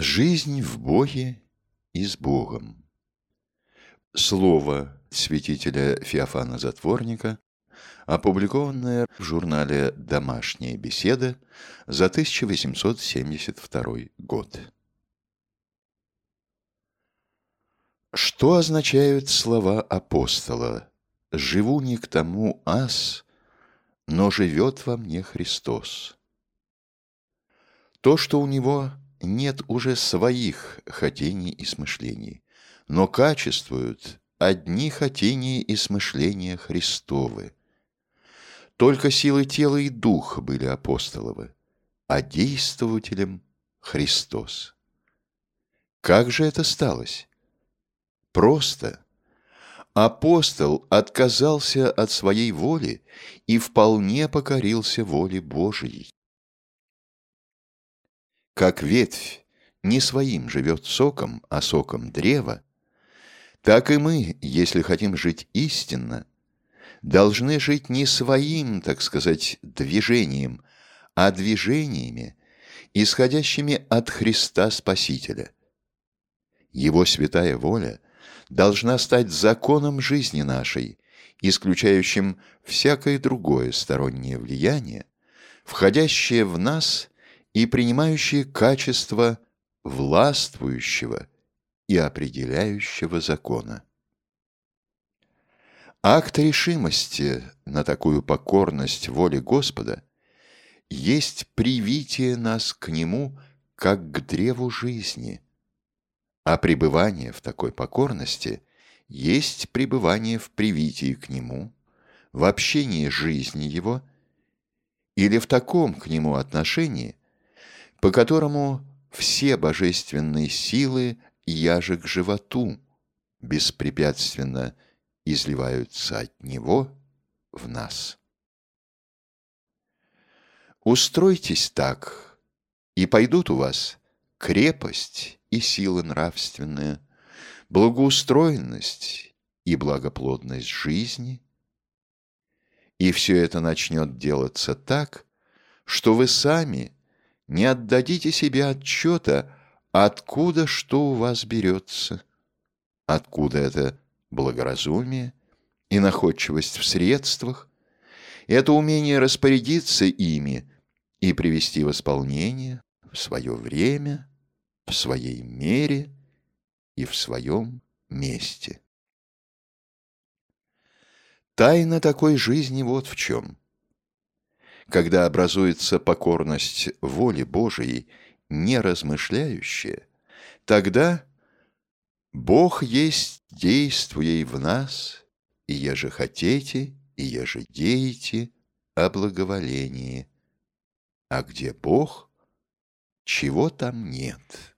Жизнь в Боге и с Богом. Слово святителя Феофана Затворника, опубликованное в журнале «Домашняя беседа» за 1872 год. Что означают слова апостола «Живу не к тому аз, но живет во мне Христос»? То, что у него нет уже своих хотений и смышлений, но качествуют одни хотения и смышления Христовы. Только силы тела и духа были апостоловы, а действователем Христос. Как же это сталось? Просто. Апостол отказался от своей воли и вполне покорился воле Божией. Как ветвь не своим живет соком, а соком древа, так и мы, если хотим жить истинно, должны жить не своим, так сказать, движением, а движениями, исходящими от Христа Спасителя. Его святая воля должна стать законом жизни нашей, исключающим всякое другое стороннее влияние, входящее в нас и принимающее качество властвующего и определяющего закона. Акт решимости на такую покорность воле Господа есть привитие нас к Нему, как к древу жизни, а пребывание в такой покорности есть пребывание в привитии к Нему, в общении жизни Его или в таком к Нему отношении, по которому все божественные силы яже к животу беспрепятственно изливаются от Него в нас. Устройтесь так, и пойдут у вас крепость и сила нравственная, благоустроенность и благоплодность жизни, и все это начнет делаться так, что вы сами не отдадите себе отчета, откуда что у вас берется, откуда это благоразумие и находчивость в средствах, это умение распорядиться ими и привести в исполнение в свое время, в своей мере и в своем месте. Тайна такой жизни вот в чем. Когда образуется покорность воле Божией, не размышляющая, тогда Бог есть действуя в нас, и еже хотите, и еже деете о благоволении. А где Бог, чего там нет.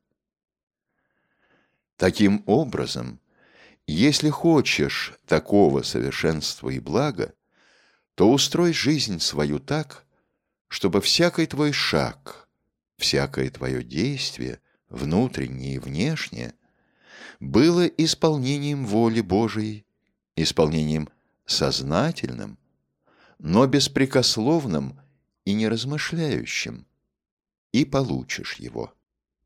Таким образом, если хочешь такого совершенства и блага, то устрой жизнь свою так, чтобы всякий твой шаг, всякое твое действие, внутреннее и внешнее, было исполнением воли Божией, исполнением сознательным, но беспрекословным и неразмышляющим, и получишь его.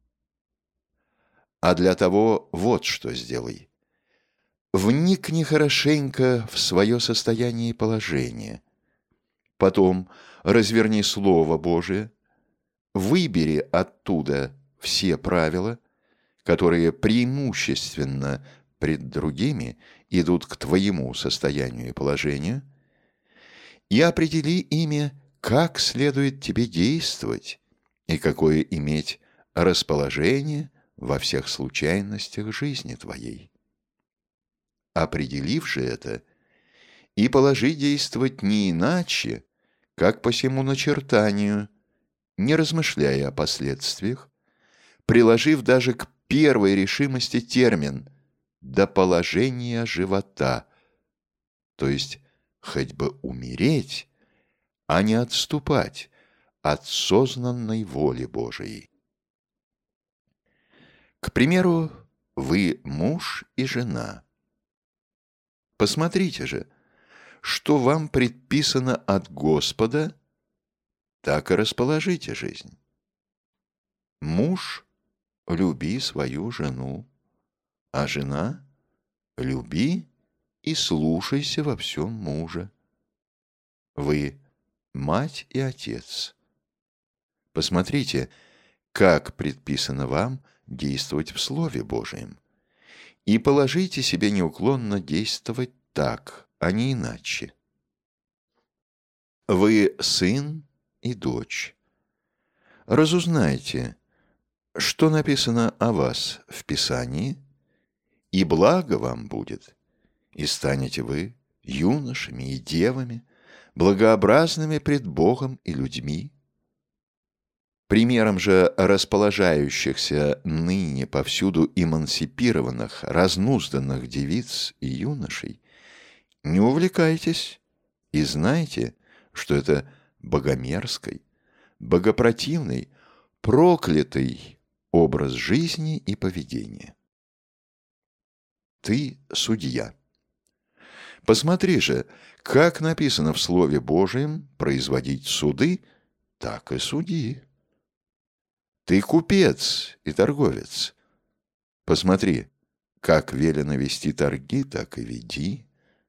А для того вот что сделай. Вникни хорошенько в свое состояние и положение. Потом разверни Слово Божие, выбери оттуда все правила, которые преимущественно пред другими идут к твоему состоянию и положению, и определи ими, как следует тебе действовать и какое иметь расположение во всех случайностях жизни твоей. Определив же это, и положи действовать не иначе, как по сему начертанию, не размышляя о последствиях, приложив даже к первой решимости термин «до положения живота», то есть хоть бы умереть, а не отступать от сознанной воли Божией. К примеру, вы муж и жена. Посмотрите же, что вам предписано от Господа, так и расположите жизнь. Муж люби свою жену, а жена люби и слушайся во всем мужа. Вы мать и отец. Посмотрите, как предписано вам действовать в Слове Божием, и положите себе неуклонно действовать так, а не иначе. Вы сын и дочь. Разузнайте, что написано о вас в Писании, и благо вам будет, и станете вы юношами и девами, благообразными пред Богом и людьми. Примером же расположающихся ныне повсюду эмансипированных, разнузданных девиц и юношей не увлекайтесь и знайте, что это богомерзкий, богопротивный, проклятый образ жизни и поведения. Ты судья. Посмотри же, как написано в Слове Божьем производить суды, так и суди. Ты купец и торговец. Посмотри, как велено вести торги, так и веди.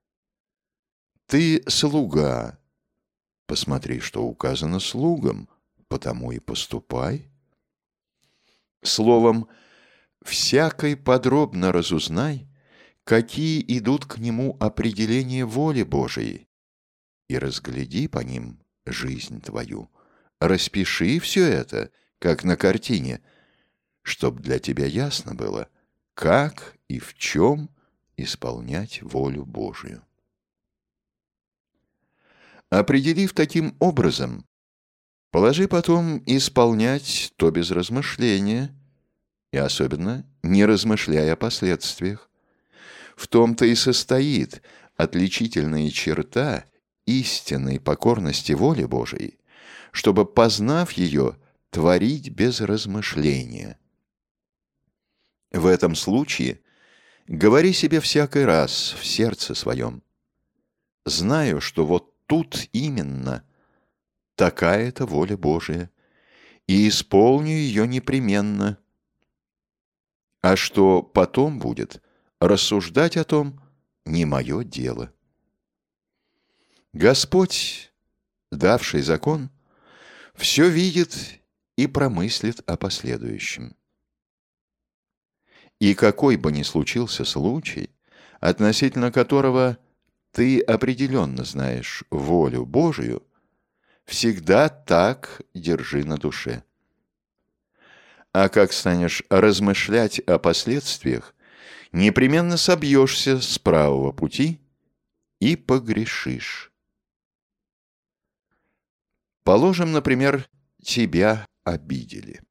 Ты слуга. Посмотри, что указано слугам, потому и поступай. Словом, всякой подробно разузнай, какие идут к нему определения воли Божией, и разгляди по ним жизнь твою. Распиши все это, как на картине, чтоб для тебя ясно было, как и в чем исполнять волю Божию. Определив таким образом, положи потом исполнять то без размышления, и особенно не размышляя о последствиях. В том-то и состоит отличительная черта истинной покорности воле Божией, чтобы, познав ее, творить без размышления. В этом случае говори себе всякий раз в сердце своем: знаю, что вот тут именно такая-то воля Божия, и исполню ее непременно. А что потом будет, рассуждать о том не мое дело. Господь, давший закон, все видит и промыслит о последующем. И какой бы ни случился случай, относительно которого ты определенно знаешь волю Божию, всегда так держи на душе. А как станешь размышлять о последствиях, непременно собьешься с правого пути и погрешишь. Положим, например, тебя обидели.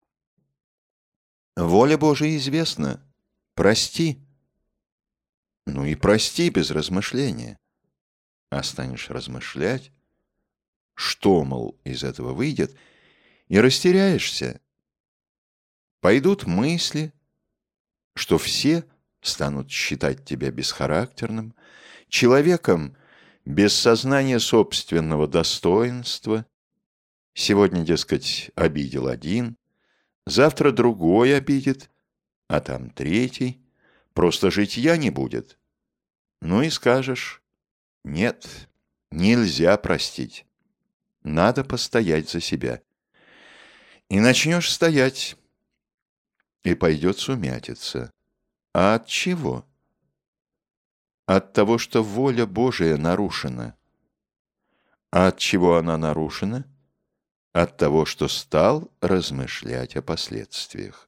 Воля Божия известна. Прости. Ну и прости без размышления. А станешь размышлять, что, мол, из этого выйдет, и растеряешься. Пойдут мысли, что все станут считать тебя бесхарактерным, человеком без сознания собственного достоинства. Сегодня, дескать, обидел один, завтра другой обидит, а там третий. Просто житья не будет. Ну и скажешь: нет, нельзя простить. Надо постоять за себя. И начнешь стоять, и пойдет сумятица. А от чего? От того, что воля Божия нарушена. А от чего она нарушена? От того, что стал размышлять о последствиях.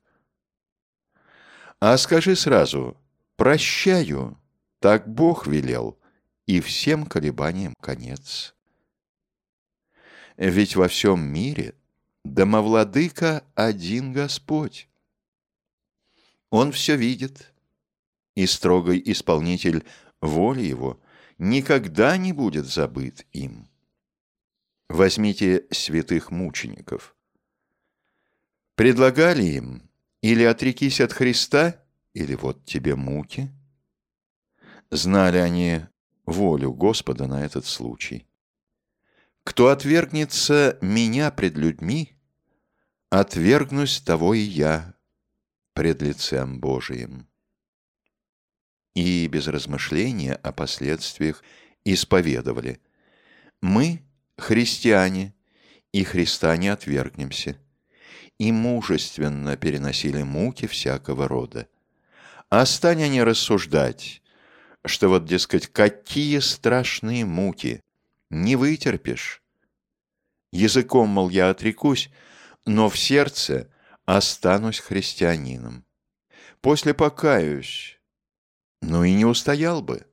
А скажи сразу: прощаю, так Бог велел, и всем колебаниям конец. Ведь во всем мире домовладыка один Господь. Он все видит, и строгий исполнитель воли его никогда не будет забыт им. Возьмите святых мучеников. Предлагали им: или отрекись от Христа, или вот тебе муки. Знали они волю Господа на этот случай. Кто отвергнется меня пред людьми, отвергнусь того и я, пред лицем Божиим. И без размышления о последствиях исповедовали: мы, христиане, и Христа не отвергнемся, и мужественно переносили муки всякого рода. А стань они рассуждать, что вот, дескать, какие страшные муки, не вытерпишь. Языком, мол, я отрекусь, но в сердце останусь христианином. После покаюсь, ну и не устоял бы.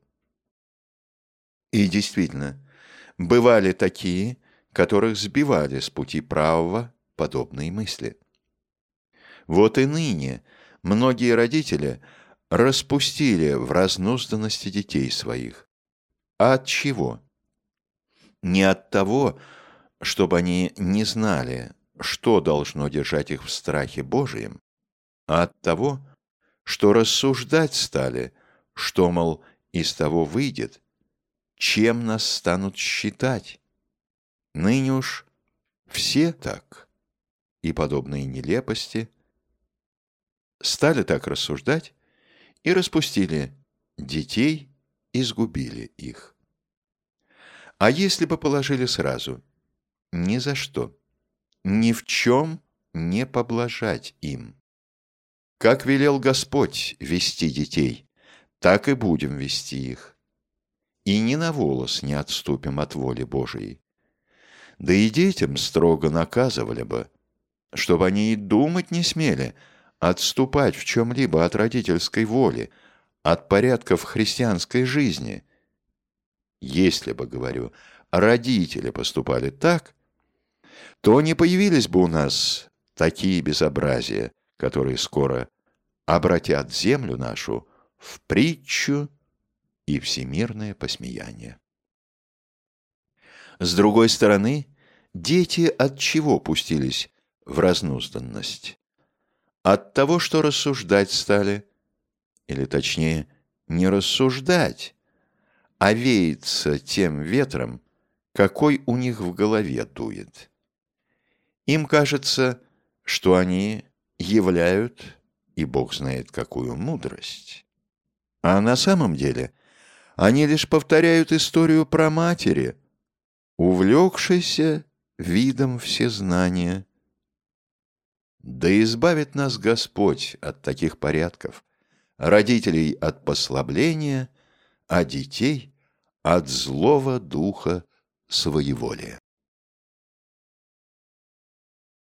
И действительно, бывали такие, которых сбивали с пути правого подобные мысли. Вот и ныне многие родители распустили в разнузданности детей своих. А от чего? Не от того, чтобы они не знали, что должно держать их в страхе Божием, а от того, что рассуждать стали, что, мол, из того выйдет, чем нас станут считать. Ныне уж все так, и подобные нелепости стали так рассуждать и распустили детей и сгубили их. А если бы положили сразу, ни за что, ни в чем не поблажать им. Как велел Господь вести детей, так и будем вести их. И ни на волос не отступим от воли Божией. Да и детям строго наказывали бы, чтобы они и думать не смели отступать в чем-либо от родительской воли, от порядков христианской жизни. Если бы, говорю, родители поступали так, то не появились бы у нас такие безобразия, которые скоро обратят землю нашу в притчу и всемирное посмеяние. С другой стороны, дети от чего пустились в разнузданность? От того, что рассуждать стали, или точнее, не рассуждать, а веяться тем ветром, какой у них в голове дует. Им кажется, что они являют, и Бог знает какую мудрость. А на самом деле они лишь повторяют историю про матери, увлекшейся видом всезнания. Да избавит нас Господь от таких порядков, родителей от послабления, а детей от злого духа своеволия.